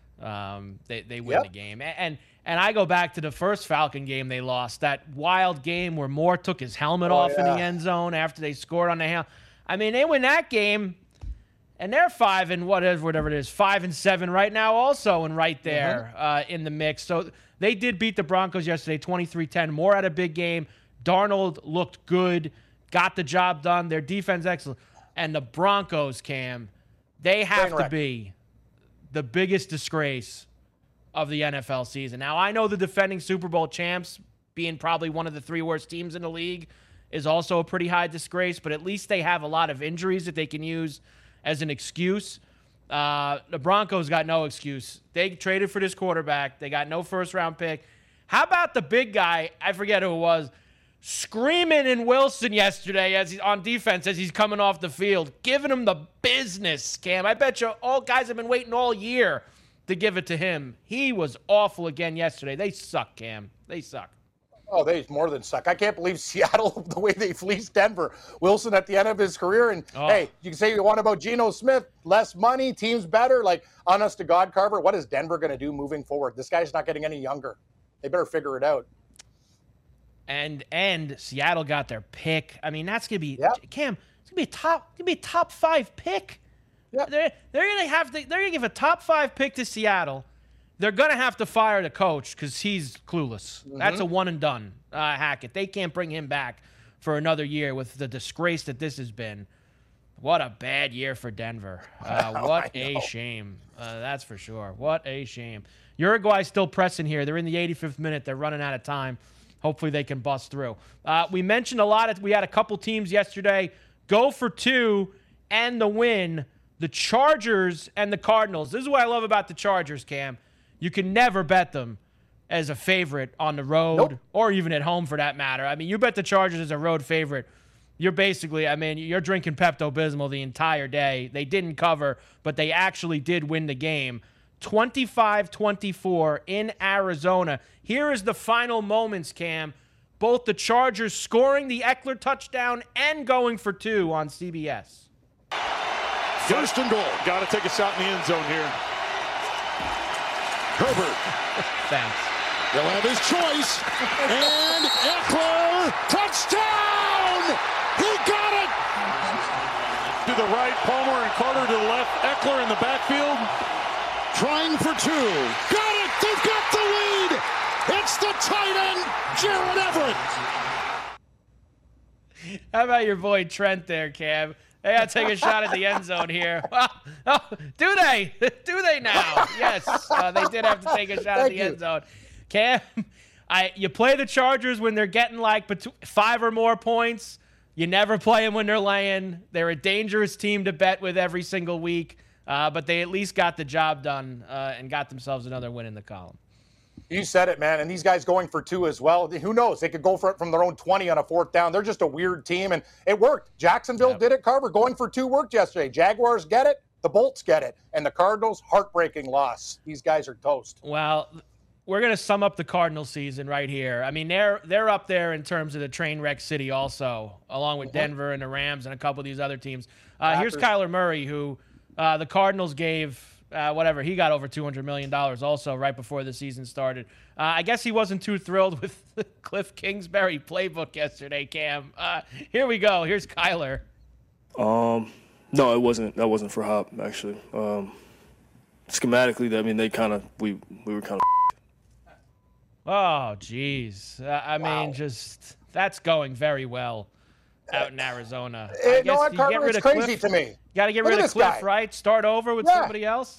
um, they, they win Yep. the game. And, and and I go back to the first Falcon game they lost, that wild game where Moore took his helmet Oh, off in the yeah. end zone after they scored on the helmet. I mean, they win that game, and they're five and whatever, whatever it is, five and seven right now also, and right there uh, in the mix. So they did beat the Broncos yesterday, twenty-three ten. Moore had a big game. Darnold looked good, got the job done. Their defense excellent. And the Broncos, Cam, they have Train to wreck. be the biggest disgrace of the N F L season. Now, I know the defending Super Bowl champs, being probably one of the three worst teams in the league, is also a pretty high disgrace, but at least they have a lot of injuries that they can use as an excuse. Uh, the Broncos got no excuse. They traded for this quarterback. They got no first-round pick. How about the big guy, I forget who it was, screaming in Wilson yesterday as he's on defense as he's coming off the field, giving him the business, Cam. I bet you all guys have been waiting all year to give it to him. He was awful again yesterday. They suck, Cam. They suck. Oh, they more than suck. I can't believe Seattle, the way they fleeced Denver. Wilson at the end of his career. And, Oh. hey, you can say you want about Geno Smith. Less money, team's better. Like, honest to God, Carver, what is Denver going to do moving forward? This guy's not getting any younger. They better figure it out. And and Seattle got their pick. I mean, that's gonna be Yep. Cam. It's gonna be a top. Gonna be a top five pick. Yep. They're they're gonna have to. They're gonna give a top five pick to Seattle. They're gonna have to fire the coach because he's clueless. That's a one and done. Uh, Hackett. They can't bring him back for another year with the disgrace that this has been. What a bad year for Denver. Uh, what a shame. Uh, that's for sure. What a shame. Uruguay still pressing here. They're in the eighty-fifth minute. They're running out of time. Hopefully they can bust through. Uh, we mentioned a lot of, we had a couple teams yesterday go for two and the win. The Chargers and the Cardinals. This is what I love about the Chargers, Cam. You can never bet them as a favorite on the road Nope. or even at home for that matter. I mean, you bet the Chargers as a road favorite. You're basically, I mean, you're drinking Pepto-Bismol the entire day. They didn't cover, but they actually did win the game. twenty-five twenty-four in Arizona. Here is the final moments, Cam. Both the Chargers scoring the Eckler touchdown and going for two on C B S. First and goal. Got to take a shot in the end zone here. Herbert. Thanks. They'll have his choice. And Eckler, touchdown! He got it! To the right, Palmer and Carter to the left. Eckler in the backfield. Trying for two. Got it! They've got the lead! It's the tight end, Jared Everett. How about your boy Trent there, Cam? They got to take a shot at the end zone here. Well, oh, do they? Do they now? Yes, uh, they did have to take a shot at Thank the you. end zone. Cam, I you play the Chargers when they're getting like between five or more points. You never play them when they're laying. They're a dangerous team to bet with every single week, uh, but they at least got the job done uh, and got themselves another win in the column. You said it, man. And these guys going for two as well. Who knows? They could go for it from their own twenty on a fourth down. They're just a weird team, and it worked. Jacksonville Yep. did it. Carver going for two worked yesterday. Jaguars get it. The Bolts get it. And the Cardinals, heartbreaking loss. These guys are toast. Well, we're going to sum up the Cardinals season right here. I mean, they're they're up there in terms of the train wreck city also, along with Denver and the Rams and a couple of these other teams. Uh, here's Packers. Kyler Murray, who uh, the Cardinals gave, uh, whatever, he got over two hundred million dollars also right before the season started. Uh, I guess he wasn't too thrilled with the Cliff Kingsbury playbook yesterday, Cam. Uh, here we go. Here's Kyler. Um, no, it wasn't. That wasn't for Hop, actually. Um, schematically, I mean, they kind of we we were kind of. Oh, geez. Uh, I Wow. mean, just that's going very well out in Arizona. Eh, I you know guess what, you Carver? get rid It's of crazy Cliff. to me. Got to get Look rid at of this Cliff, guy. right? Start over with Yeah. somebody else.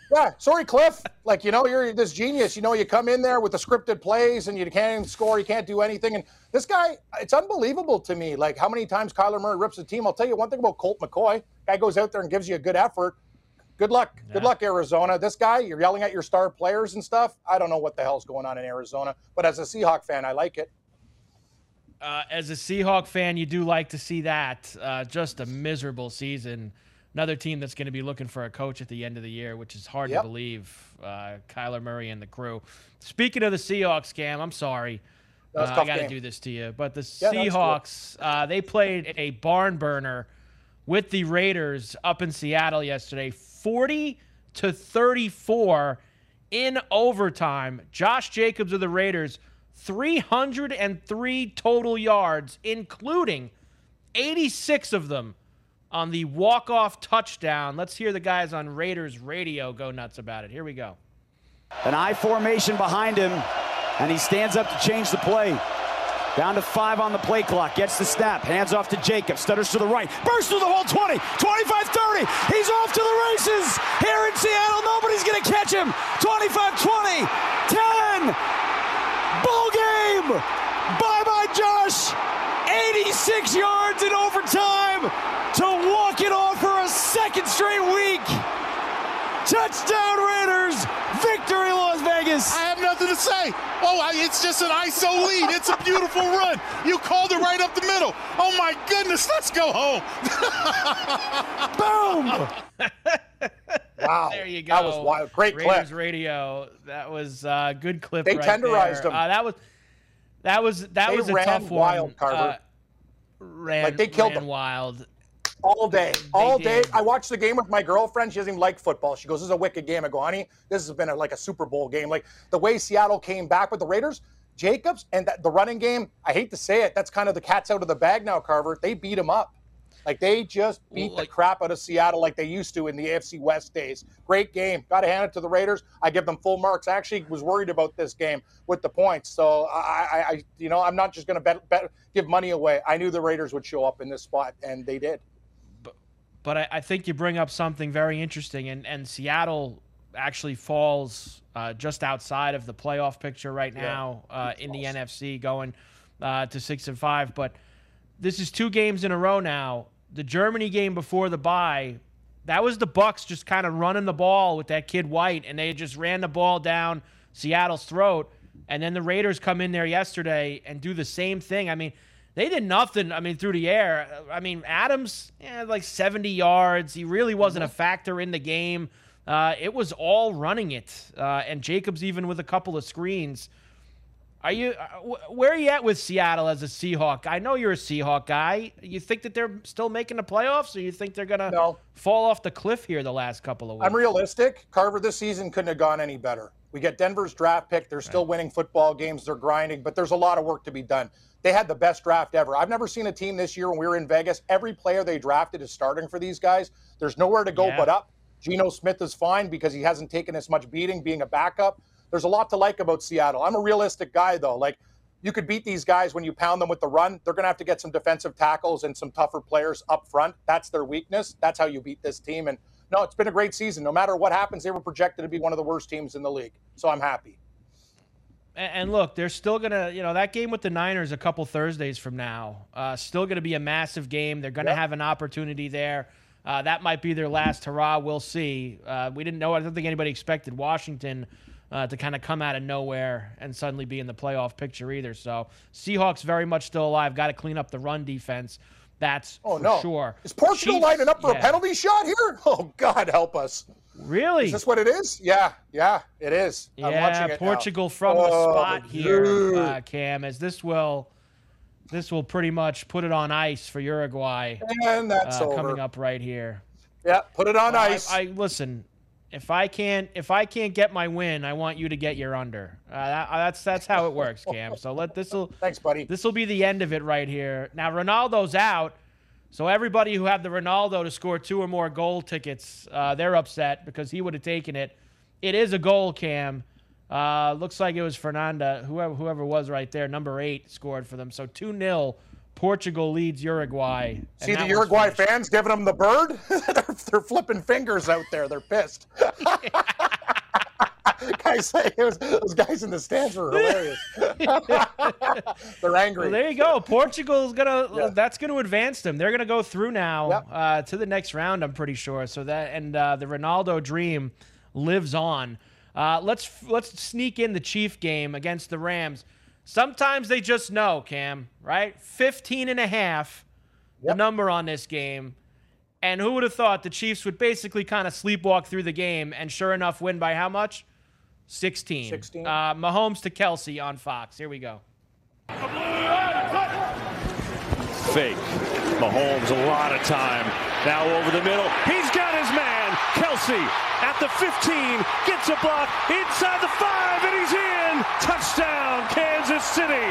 Yeah, sorry, Cliff. Like, you know, you're this genius. You know, you come in there with the scripted plays and you can't even score. You can't do anything. And this guy, it's unbelievable to me. Like, how many times Kyler Murray rips the team. I'll tell you one thing about Colt McCoy. Guy goes out there and gives you a good effort. Good luck. Yeah. Good luck, Arizona. This guy, you're yelling at your star players and stuff. I don't know what the hell's going on in Arizona. But as a Seahawk fan, I like it. Uh, as a Seahawk fan, you do like to see that. Uh, just a miserable season. Another team that's going to be looking for a coach at the end of the year, which is hard yep. to believe. Uh, Kyler Murray and the crew. Speaking of the Seahawks, Cam, I'm sorry. Uh, I got to do this to you. But the yeah, Seahawks, uh, they played a barn burner with the Raiders up in Seattle yesterday, forty to thirty-four in overtime. Josh Jacobs of the Raiders, three hundred three total yards, including eighty-six of them on the walk-off touchdown. Let's hear the guys on Raiders radio go nuts about it. Here we go. An I formation behind him, and he stands up to change the play. Down to five on the play clock. Gets the snap. Hands off to Jacobs. Stutters to the right. Bursts through the whole twenty. twenty-five thirty. He's off to the races. Here in Seattle, nobody's going to catch him. twenty-five twenty. ten. Ball game. Bye-bye, Josh. eighty-six yards in overtime to walk it off for a second straight week. Touchdown Raiders, victory Las Vegas. I have nothing to say. Oh, it's just an I S O lead. It's a beautiful run. You called it right up the middle. Oh my goodness, let's go home. Boom. Wow. There you go. That was wild. Great Raiders clip. Radio. That was a uh, good clip They right tenderized there. them. Uh, that was that was that they was a ran tough one. wild, Carver. Uh, ran, like they killed ran them. wild. All day, all day. did. I watched the game with my girlfriend. She doesn't even like football. She goes, "This is a wicked game." I go, "Honey, this has been a, like a Super Bowl game." Like the way Seattle came back with the Raiders, Jacobs, and that, the running game. I hate to say it, that's kind of the cat's out of the bag now, Carver. They beat him up. Like they just beat Like- the crap out of Seattle like they used to in the A F C West days. Great game. Got to hand it to the Raiders. I give them full marks. I actually was worried about this game with the points. So I, I, I you know, I'm not just going to bet, bet, give money away. I knew the Raiders would show up in this spot, and they did. But I, I think you bring up something very interesting, and, and Seattle actually falls uh, just outside of the playoff picture right now yeah, uh, in the N F C, going uh, to six and five. But this is two games in a row now. The Germany game before the bye, that was the Bucs just kind of running the ball with that kid White, and they just ran the ball down Seattle's throat. And then the Raiders come in there yesterday and do the same thing. I mean, they did nothing, I mean, through the air. I mean, Adams, yeah, like seventy yards. He really wasn't a factor in the game. Uh, it was all running it. Uh, and Jacobs even with a couple of screens. Are you uh, where are you at with Seattle as a Seahawk? I know you're a Seahawk guy. You think that they're still making the playoffs, or you think they're going to no. fall off the cliff here the last couple of weeks? I'm realistic. Carver, this season couldn't have gone any better. We get Denver's draft pick. They're still right. winning football games. They're grinding, but there's a lot of work to be done. They had the best draft ever. I've never seen a team this year when we were in Vegas. Every player they drafted is starting for these guys. There's nowhere to go yeah. but up. Geno Smith is fine because he hasn't taken as much beating being a backup. There's a lot to like about Seattle. I'm a realistic guy, though. Like, you could beat these guys when you pound them with the run. They're going to have to get some defensive tackles and some tougher players up front. That's their weakness. That's how you beat this team. And, no, it's been a great season. No matter what happens, they were projected to be one of the worst teams in the league. So I'm happy. And look, they're still going to, you know, that game with the Niners a couple Thursdays from now, uh, still going to be a massive game. They're going to yep. have an opportunity there. Uh, that might be their last hurrah. We'll see. Uh, we didn't know. I don't think anybody expected Washington uh, to kind of come out of nowhere and suddenly be in the playoff picture either. So Seahawks very much still alive. Got to clean up the run defense. That's oh, for no. sure. Is Portugal Chiefs, lining up for yeah. a penalty shot here? Oh, God, help us. Really? Is this what it is? Yeah, yeah, it is. I'm yeah, watching it Portugal now. from oh, the spot here, dude. uh, Cam, as this will this will pretty much put it on ice for Uruguay. And that's uh, over. coming up right here. Yeah, put it on well, ice. I, I listen. If I can't, if I can't get my win, I want you to get your under. Uh, that, that's that's how it works, Cam. So let this will. Thanks, buddy. This will be the end of it right here. Now Ronaldo's out, so everybody who had the Ronaldo to score two or more goal tickets, uh, they're upset because he would have taken it. It is a goal, Cam. Uh, looks like it was Fernanda, whoever whoever was right there, number eight, scored for them. So two nil. Portugal leads Uruguay. See the Uruguay fans giving them the bird? they're, they're flipping fingers out there. They're pissed. guys, it was, those guys in the stands were hilarious. They're angry. Well, there you go. Portugal's gonna. Yeah. That's gonna advance them. They're gonna go through now Yep. uh, to the next round. I'm pretty sure. So that and uh, the Ronaldo dream lives on. Uh, let's let's sneak in the Chief game against the Rams. Sometimes they just know, Cam. Right? fifteen and a half, Yep. the number on this game. And who would have thought the Chiefs would basically kind of sleepwalk through the game and sure enough win by how much? sixteen. sixteen. Uh, Mahomes to Kelsey on Fox. Here we go. Fake. Mahomes, a lot of time. Now over the middle. He's got his man. Kelsey at the fifteen. Gets a block inside the five, and he's in. Touchdown, Kansas City.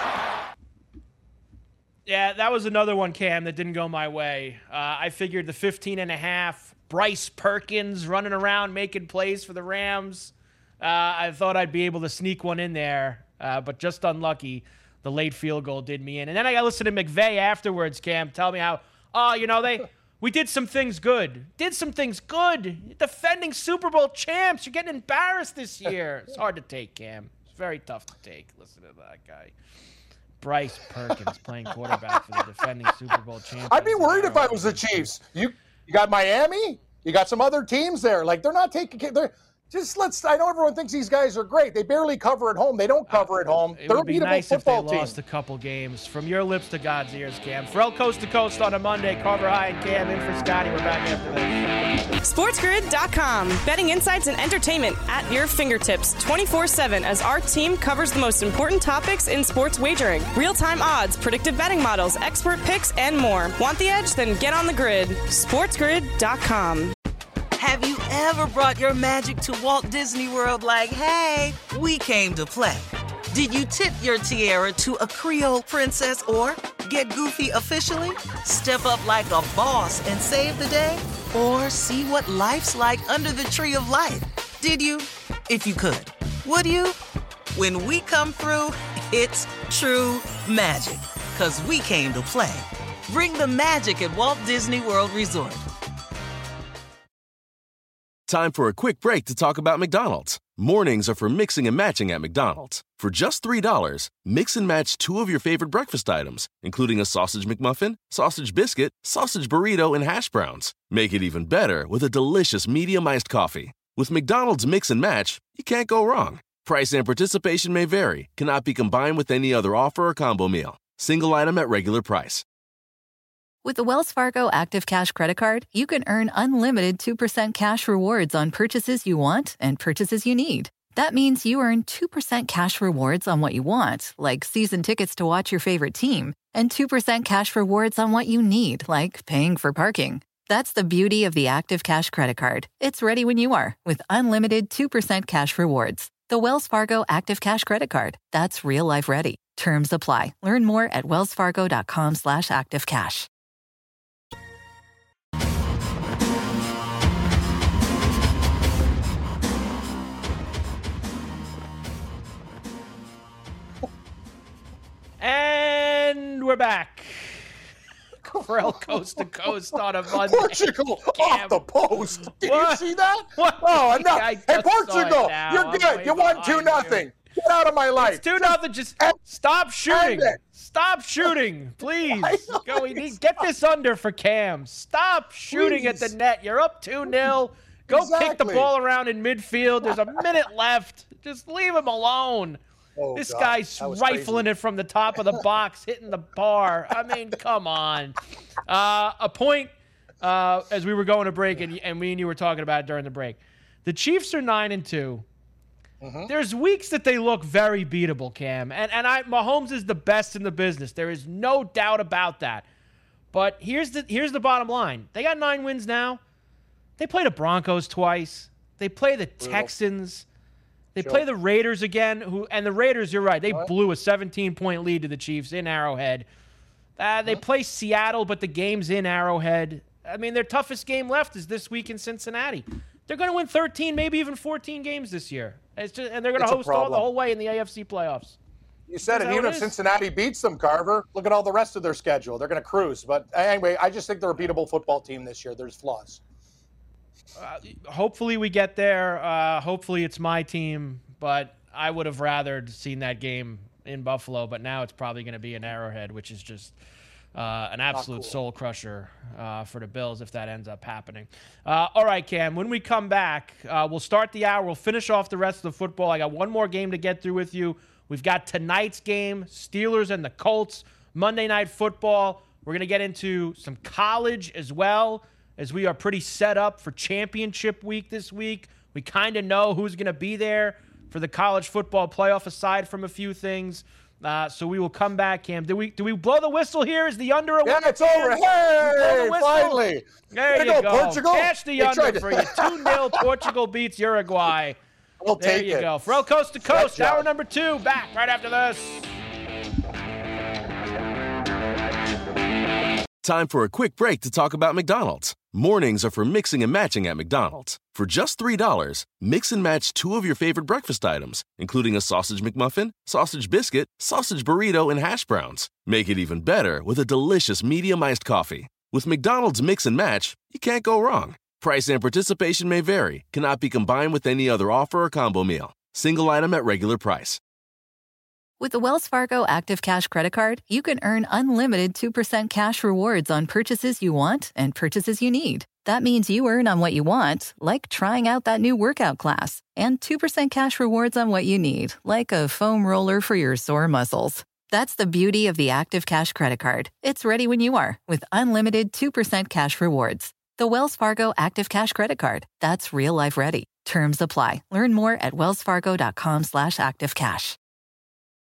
Yeah, that was another one, Cam, that didn't go my way. Uh, I figured the fifteen and a half, Bryce Perkins running around making plays for the Rams. Uh, I thought I'd be able to sneak one in there, uh, but just unlucky. The late field goal did me in. And then I got to listen to McVay afterwards, Cam, tell me how, oh, you know, they we did some things good. Did some things good. Defending Super Bowl champs. You're getting embarrassed this year. It's hard to take, Cam. It's very tough to take. Listen to that guy. Bryce Perkins playing quarterback for the defending Super Bowl champions. I'd be worried if I was the Chiefs. You you got Miami, you got some other teams there. Like they're not taking care. They're just let's. I know everyone thinks these guys are great. They barely cover at home. They don't cover at home. It They're a would be beatable nice if they football team. lost a couple games. From your lips to God's ears, Cam. Pharrell Coast to Coast on a Monday. Carver High and Cam in for Scotty. We're back after this. SportsGrid dot com. Betting insights and entertainment at your fingertips twenty-four seven as our team covers the most important topics in sports wagering. Real-time odds, predictive betting models, expert picks, and more. Want the edge? Then get on the grid. SportsGrid dot com. Have you ever brought your magic to Walt Disney World like, hey, we came to play? Did you tip your tiara to a Creole princess or get goofy officially? Step up like a boss and save the day? Or see what life's like under the tree of life? Did you? If you could. Would you? When we come through, it's true magic. 'Cause we came to play. Bring the magic at Walt Disney World Resort. Time for a quick break to talk about McDonald's. Mornings are for mixing and matching at McDonald's. For just three dollars, mix and match two of your favorite breakfast items, including a sausage McMuffin, sausage biscuit, sausage burrito, and hash browns. Make it even better with a delicious medium-iced coffee. With McDonald's Mix and Match, you can't go wrong. Price and participation may vary, cannot be combined with any other offer or combo meal. Single item at regular price. With the Wells Fargo Active Cash Credit Card, you can earn unlimited two percent cash rewards on purchases you want and purchases you need. That means you earn two percent cash rewards on what you want, like season tickets to watch your favorite team, and two percent cash rewards on what you need, like paying for parking. That's the beauty of the Active Cash Credit Card. It's ready when you are, with unlimited two percent cash rewards. The Wells Fargo Active Cash Credit Card. That's real life ready. Terms apply. Learn more at wellsfargo.com slash activecash. And we're back. Pharrell Coast to Coast on a Monday. Portugal off the post. Did What? you see that? What? Oh, no. I Hey, just saw it Portugal, now. you're I'm good. way You won two behind nothing. you. Get out of my life. It's two nothing. Just stop shooting. it. Stop shooting, please. Go. We need get this under for Cam. Stop shooting at Please. the net. You're up two nil. Go kick the Exactly. ball around in midfield. There's a minute left. Just leave him alone. Oh, This God. guy's That was rifling crazy. it from the top of the box, hitting the bar. I mean, come on. Uh, a point uh, as we were going to break, and, and me and you were talking about it during the break. The Chiefs are nine and two. Mm-hmm. There's weeks that they look very beatable, Cam, and and I Mahomes is the best in the business. There is no doubt about that. But here's the here's the bottom line. They got nine wins now. They play the Broncos twice. They play the Brutal. Texans. They Sure. play the Raiders again, who and the Raiders, you're right, they What? blew a seventeen-point lead to the Chiefs in Arrowhead. Uh, they play Seattle, but the game's in Arrowhead. I mean, their toughest game left is this week in Cincinnati. They're going to win thirteen, maybe even fourteen games this year. It's just, and they're going to It's a host all the problem. whole way in the A F C playoffs. You said Is it. that Even what if it is? Cincinnati beats them, Carver, look at all the rest of their schedule. They're going to cruise. But anyway, I just think they're a beatable football team this year. There's flaws. Uh, hopefully we get there. Uh, hopefully it's my team, but I would have rather seen that game in Buffalo, but now it's probably going to be in Arrowhead, which is just uh, an absolute cool. soul crusher uh, for the Bills if that ends up happening. Uh, all right, Cam, when we come back, uh, we'll start the hour. We'll finish off the rest of the football. I got one more game to get through with you. We've got tonight's game, Steelers and the Colts, Monday Night Football. We're going to get into some college as well, as we are pretty set up for championship week this week. We kind of know who's going to be there for the college football playoff aside from a few things. Uh, so we will come back, Cam. Do we do we blow the whistle here? Is the under a Yeah, winner, it's over. Cam? Hey, finally. There Way you to go. go, Portugal. Cash the They under tried to- for you. two nil Portugal beats Uruguay. We'll there take you it. go. Ferrall Coast to Coast, Good job. hour number two. Back right after this. Time for a quick break to talk about McDonald's. Mornings are for mixing and matching at McDonald's. For just three dollars, mix and match two of your favorite breakfast items, including a sausage McMuffin, sausage biscuit, sausage burrito, and hash browns. Make it even better with a delicious medium iced coffee. With McDonald's Mix and Match, you can't go wrong. Price and participation may vary, cannot be combined with any other offer or combo meal. Single item at regular price. With the Wells Fargo Active Cash Credit Card, you can earn unlimited two percent cash rewards on purchases you want and purchases you need. That means you earn on what you want, like trying out that new workout class, and two percent cash rewards on what you need, like a foam roller for your sore muscles. That's the beauty of the Active Cash Credit Card. It's ready when you are, with unlimited two percent cash rewards. The Wells Fargo Active Cash Credit Card. That's real life ready. Terms apply. Learn more at wellsfargo.com slash activecash.